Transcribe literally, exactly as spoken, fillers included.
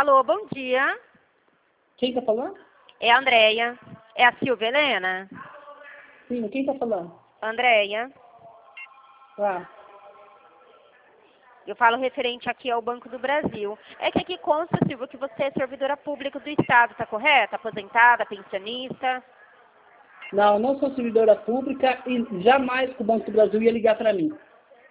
Alô, bom dia. Quem tá falando? É a Andréia. É a Silvia Helena? Sim, quem tá falando? Andréia. Ah, Eu falo referente aqui ao Banco do Brasil. É que aqui consta, Silvia, que você é servidora pública do Estado, tá correto? Aposentada, pensionista? não, não sou servidora pública e jamais que o Banco do Brasil ia ligar para mim.